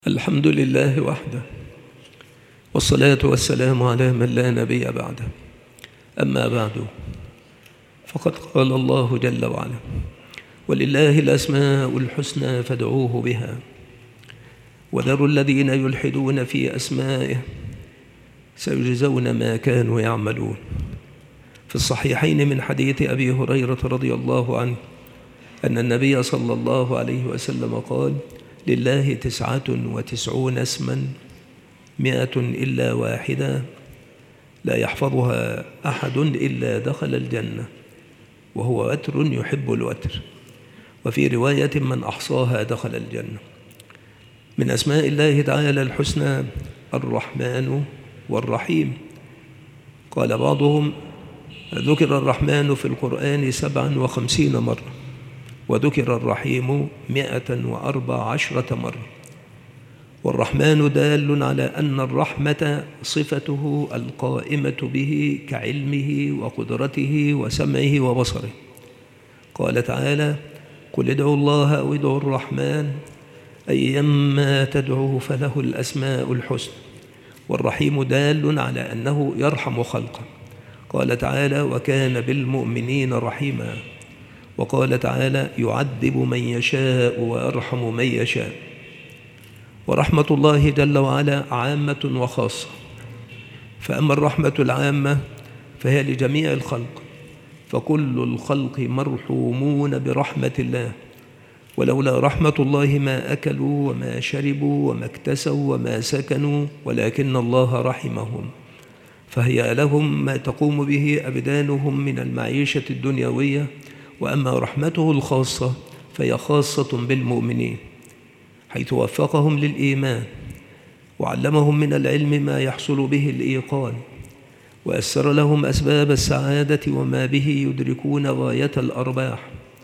الحمد لله وحده، والصلاة والسلام على من لا نبي بعده. أما بعد، فقد قال الله جل وعلا: ولله الأسماء الحسنى فادعوه بها وذروا الذين يلحدون في أسمائه سيجزون ما كانوا يعملون. في الصحيحين من حديث أبي هريرة رضي الله عنه أن النبي صلى الله عليه وسلم قال: لله 99 اسما 100 إلا واحدة لا يحفظها أحد إلا دخل الجنة، وهو وتر يحب الوتر. وفي رواية: من أحصاها دخل الجنة. من أسماء الله تعالى الحسنى الرحمن والرحيم. قال بعضهم: ذكر الرحمن في القرآن 57 مرة، وذكر الرحيم 114 مرة. والرحمن دال على أن الرحمة صفته القائمة به كعلمه وقدرته وسمعه وبصره. قال تعالى: قل ادعوا الله أو ادعوا الرحمن أيما تدعوا فله الأسماء الحسنى. والرحيم دال على أنه يرحم خلقه. قال تعالى: وكان بالمؤمنين رحيما. وقال تعالى: يعذب من يشاء ويرحم من يشاء. ورحمة الله جل وعلا عامة وخاصة. فأما الرحمة العامة فهي لجميع الخلق، فكل الخلق مرحومون برحمة الله، ولولا رحمة الله ما أكلوا وما شربوا وما اكتسوا وما سكنوا، ولكن الله رحمهم فهي لهم ما تقوم به أبدانهم من المعيشة الدنيوية. وأما رحمته الخاصة فهي خاصة بالمؤمنين، حيث وفقهم للإيمان وعلمهم من العلم ما يحصل به الإيقان، ويسر لهم أسباب السعادة وما به يدركون غاية الأرباح.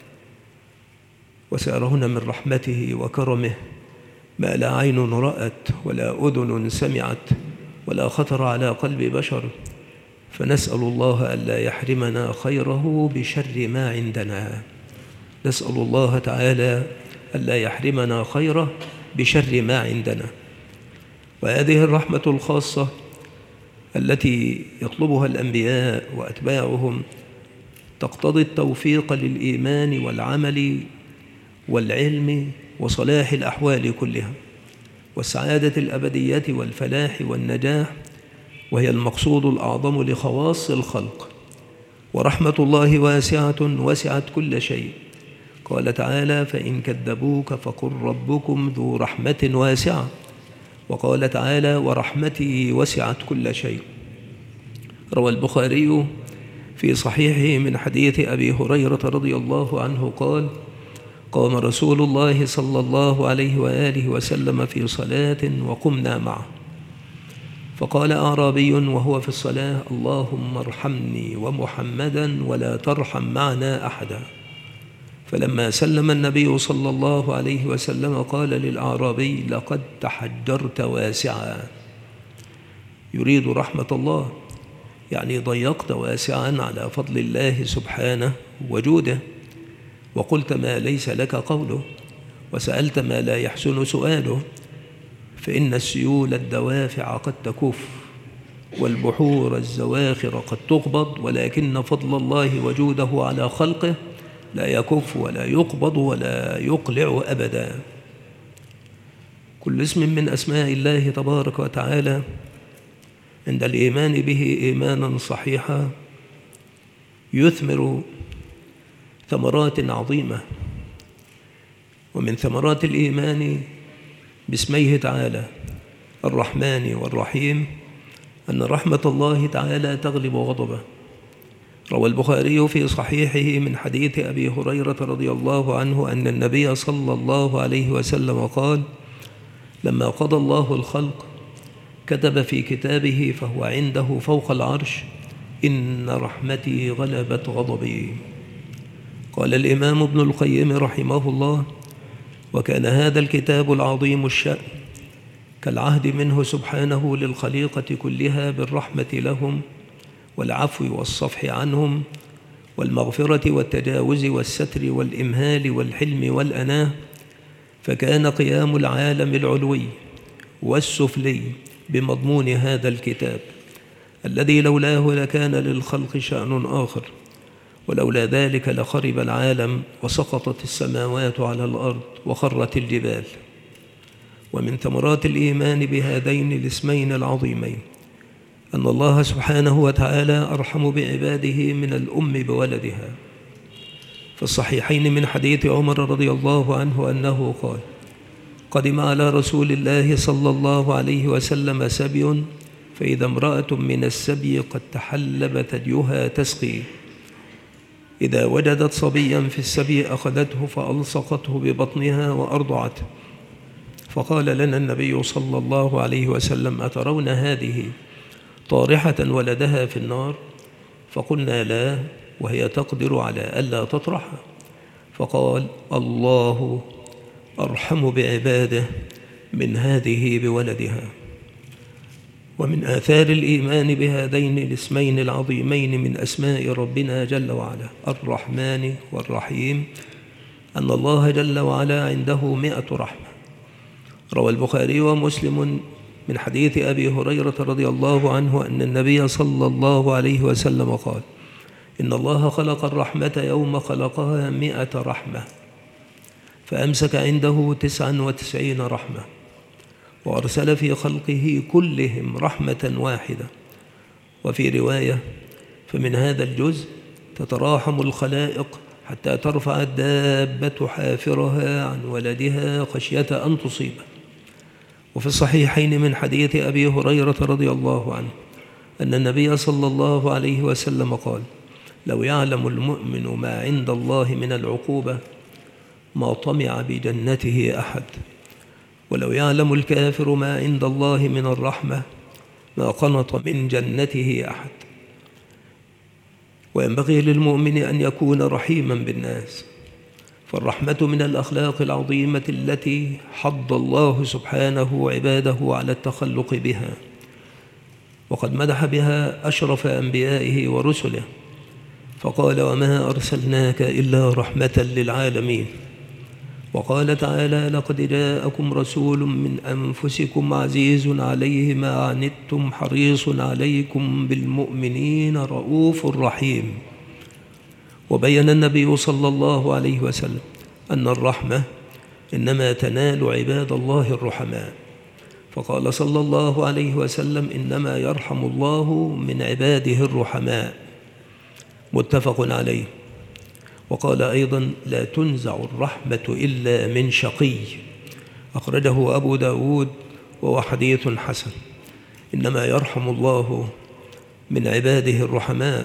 وسأرون من رحمته وكرمه ما لا عين رأت ولا أذن سمعت ولا خطر على قلب بشر. فنسأل الله ألا يحرمنا خيره بشر ما عندنا. نسأل الله تعالى ألا يحرمنا خيره بشر ما عندنا. وهذه الرحمة الخاصة التي يطلبها الأنبياء وأتباعهم تقتضي التوفيق للإيمان والعمل والعلم وصلاح الأحوال كلها، والسعادة الأبدية والفلاح والنجاح، وهي المقصود الأعظم لخواص الخلق. ورحمة الله واسعة وسعت كل شيء. قال تعالى: فإن كذبوك فقل ربكم ذو رحمة واسعة. وقال تعالى: ورحمتي وسعت كل شيء. روى البخاري في صحيحه من حديث أبي هريرة رضي الله عنه قال: قام رسول الله صلى الله عليه وآله وسلم في صلاة وقمنا معه، فقال أعرابي وهو في الصلاة: اللهم ارحمني ومحمدا ولا ترحم معنا أحدا. فلما سلم النبي صلى الله عليه وسلم قال للأعرابي: لقد تحجرت واسعا، يريد رحمة الله، يعني ضيقت واسعا على فضل الله سبحانه وجوده، وقلت ما ليس لك قوله، وسألت ما لا يحسن سؤاله. فإن السيول الدوافع قد تكف، والبحور الزواخر قد تقبض، ولكن فضل الله وجوده على خلقه لا يكف ولا يقبض ولا يقلع أبدا. كل اسم من أسماء الله تبارك وتعالى عند الإيمان به إيمانا صحيحا يثمر ثمرات عظيمة. ومن ثمرات الإيمان باسميه تعالى الرحمن والرحيم أن رحمة الله تعالى تغلب غضبه. روى البخاري في صحيحه من حديث أبي هريرة رضي الله عنه أن النبي صلى الله عليه وسلم قال: لما قضى الله الخلق كتب في كتابه فهو عنده فوق العرش: إن رحمتي غلبت غضبي. قال الإمام ابن القيم رحمه الله: وكان هذا الكتاب العظيم الشأن كالعهد منه سبحانه للخليقة كلها بالرحمة لهم والعفو والصفح عنهم والمغفرة والتجاوز والستر والإمهال والحلم والأناة. فكان قيام العالم العلوي والسفلي بمضمون هذا الكتاب الذي لولاه لكان للخلق شأن آخر، ولولا ذلك لخرب العالم وسقطت السماوات على الأرض وخرت الجبال. ومن ثمرات الإيمان بهذين الاسمين العظيمين أن الله سبحانه وتعالى أرحم بعباده من الأم بولدها. في الصحيحين من حديث عمر رضي الله عنه أنه قال: قدم على رسول الله صلى الله عليه وسلم سبي، فإذا امرأة من السبي قد تحلب ثديها تسقي، إذا وجدت صبيا في السبي أخذته فألصقته ببطنها وأرضعته. فقال لنا النبي صلى الله عليه وسلم: أترون هذه طارحة ولدها في النار؟ فقلنا: لا، وهي تقدر على ألا تطرحها. فقال: الله أرحم بعباده من هذه بولدها. ومن آثار الإيمان بهذين الاسمين العظيمين من أسماء ربنا جل وعلا الرحمن والرحيم أن الله جل وعلا عنده 100 رحمة. روى البخاري ومسلم من حديث أبي هريرة رضي الله عنه أن النبي صلى الله عليه وسلم قال: إن الله خلق الرحمة يوم خلقها 100 رحمة، فأمسك عنده 99 رحمة، وأرسل في خلقه كلهم رحمة واحدة. وفي رواية: فمن هذا الجزء تتراحم الخلائق حتى ترفع الدابة حافرها عن ولدها خشية أن تصيبه. وفي الصحيحين من حديث أبي هريرة رضي الله عنه أن النبي صلى الله عليه وسلم قال: لو يعلم المؤمن ما عند الله من العقوبة ما طمع بجنته أحد، ولو يعلم الكافر ما عند الله من الرحمة ما قنط من جنته أحد. وينبغي للمؤمن أن يكون رحيما بالناس، فالرحمة من الأخلاق العظيمة التي حض الله سبحانه عباده على التخلق بها، وقد مدح بها أشرف أنبيائه ورسله، فقال: وما أرسلناك إلا رحمة للعالمين. وقال تعالى: لقد جاءكم رسول من أنفسكم عزيز عليه ما عنتم حريص عليكم بالمؤمنين رؤوف رحيم. وبين النبي صلى الله عليه وسلم أن الرحمة إنما تنال عباد الله الرحماء، فقال صلى الله عليه وسلم: إنما يرحم الله من عباده الرحماء، متفق عليه. وقال أيضا: لا تنزع الرحمة إلا من شقي، أخرجه أبو داود وهو حديث حسن. إنما يرحم الله من عباده الرحماء،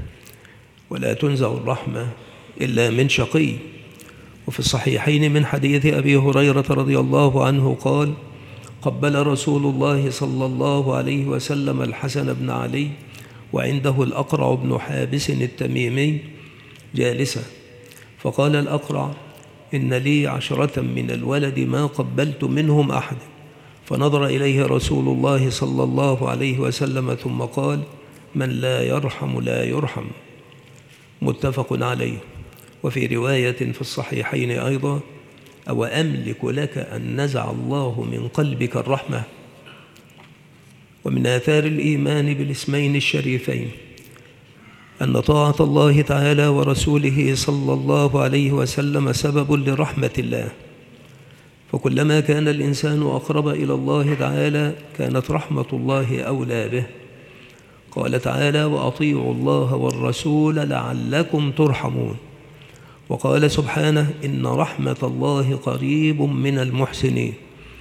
ولا تنزع الرحمة إلا من شقي. وفي الصحيحين من حديث أبي هريرة رضي الله عنه قال: قبل رسول الله صلى الله عليه وسلم الحسن بن علي وعنده الأقرع بن حابس التميمي جالسا، فقال الأقرع: إن لي 10 من الولد ما قبلت منهم أحد. فنظر إليه رسول الله صلى الله عليه وسلم ثم قال: من لا يرحم لا يرحم، متفق عليه. وفي رواية في الصحيحين أيضا: أو أملك لك أن نزع الله من قلبك الرحمة. ومن آثار الإيمان بالاسمين الشريفين أن طاعة الله تعالى ورسوله صلى الله عليه وسلم سبب لرحمة الله، فكلما كان الإنسان أقرب إلى الله تعالى كانت رحمة الله أولى به. قال تعالى: وأطيعوا الله والرسول لعلكم ترحمون. وقال سبحانه: إن رحمة الله قريب من المحسنين.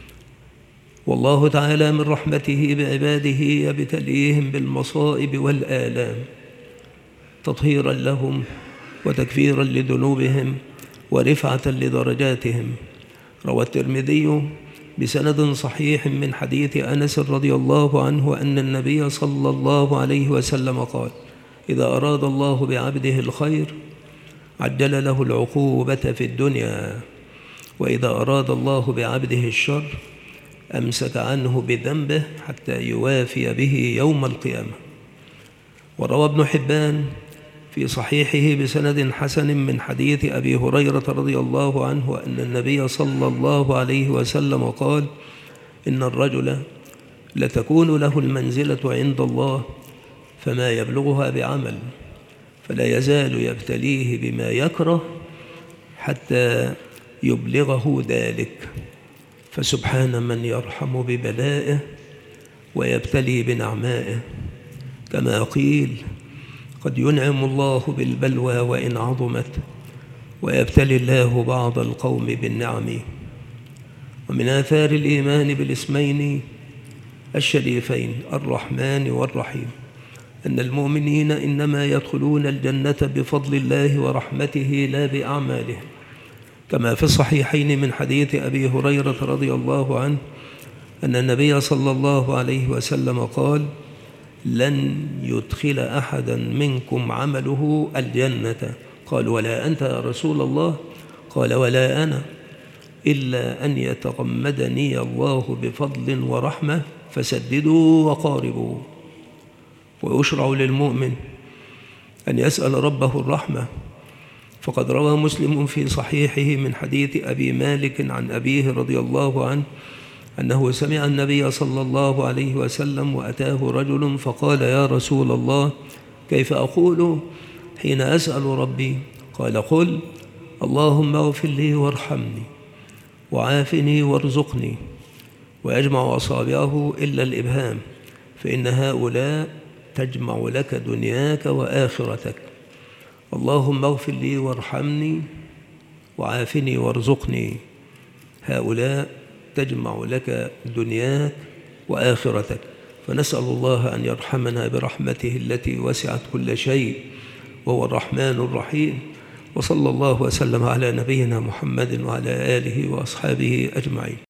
والله تعالى من رحمته بعباده يبتليهم بالمصائب والآلام تطهيرا لهم وتكفيرا لذنوبهم ورفعة لدرجاتهم. روى الترمذي بسند صحيح من حديث أنس رضي الله عنه أن النبي صلى الله عليه وسلم قال: إذا أراد الله بعبده الخير عجل له العقوبة في الدنيا، وإذا أراد الله بعبده الشر أمسك عنه بذنبه حتى يوافي به يوم القيامة. وروى ابن حبان في صحيحه بسند حسن من حديث أبي هريرة رضي الله عنه أن النبي صلى الله عليه وسلم قال: إن الرجل لتكون له المنزلة عند الله فما يبلغها بعمل، فلا يزال يبتليه بما يكره حتى يبلغه ذلك. فسبحان من يرحم ببلائه ويبتلي بنعمائه. كما قيل: قد ينعم الله بالبلوى وإن عظمت، ويبتلي الله بعض القوم بالنعم. ومن آثار الإيمان بالاسمين الشريفين الرحمن والرحيم أن المؤمنين إنما يدخلون الجنة بفضل الله ورحمته لا بأعمالهم، كما في الصحيحين من حديث أبي هريرة رضي الله عنه أن النبي صلى الله عليه وسلم قال: لن يدخل أحدا منكم عمله الجنة. قال: ولا أنت يا رسول الله؟ قال: ولا أنا، إلا أن يتغمدني الله بفضل ورحمة فسددوا وقاربوا. ويشرع للمؤمن أن يسأل ربه الرحمة، فقد روى مسلم في صحيحه من حديث أبي مالك عن أبيه رضي الله عنه أنه سمع النبي صلى الله عليه وسلم وأتاه رجل فقال: يا رسول الله، كيف أقول حين أسأل ربي؟ قال: قل: اللهم اغفر لي وارحمني وعافني وارزقني. ويجمع أصابعه إلا الإبهام، فإن هؤلاء تجمع لك دنياك وآخرتك. اللهم اغفر لي وارحمني وعافني وارزقني، هؤلاء تجمع لك دنياك وآخرتك. فنسأل الله أن يرحمنا برحمته التي وسعت كل شيء، وهو الرحمن الرحيم. وصلى الله وسلم على نبينا محمد وعلى آله وأصحابه أجمعين.